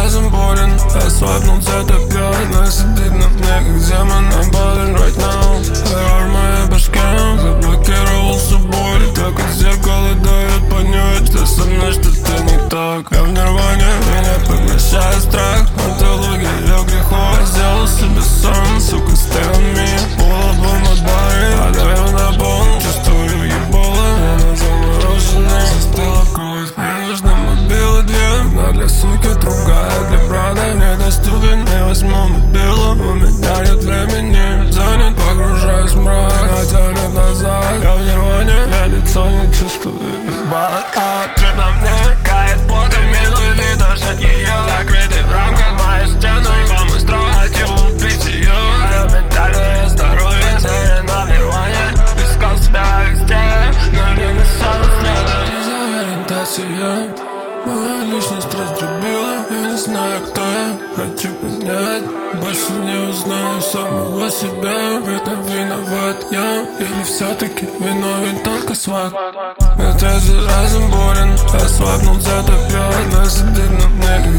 разум болен, ослабнул, затопляет. Нас сидит на дне, как демон. I'm balling right now. Error в моей башке, заблокировал всю боль. Так от зеркала дает понять, что со мной что-то не так. Я в нирване, меня поглощает страх. Антология грехов, я сделал себе сам. Сука, stay on me, pull up on my body. Падаю на пол, чувствую ебало. Я замороженный, застыла кровь. Мне нужны мобилы две, одна для суки, другая для брата. Недоступен, не возьму мобилу. У меня нет времени, занят, погружаюсь в мрак. Хотя лет назад я в нирване, я лицо не чувствую. Джип на мне, кает потом, минует и дождь от нее. Закрытый в рамках моей стены, вам и строй, хотел убить ее. Мое ментальное здоровье, заверено в нирване. Искал себя везде, но не несет следа. Из-за ориентации моя личность раздрубила. Я не знаю, кто я, хочу понять. Больше не узнаю самого себя. В этом виноват я, или все-таки виновен только свак. Этот разум болен, ослабнул, затопляет. Нас сидит на дне,